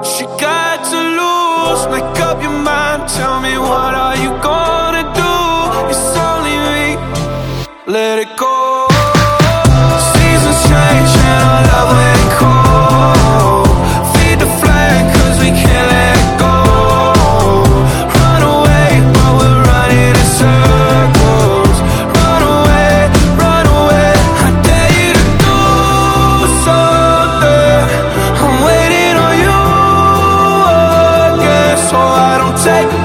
What you got to lose? Make up your mind. Tell me, what are you gonna do? It's only me. Let it go. Seasons change and our love went cold. Feed the flame 'cause we can't let it go. Run away, but we're running in circles. Run away, run away. I dare you to do something. I'm waiting on you again, so I don't take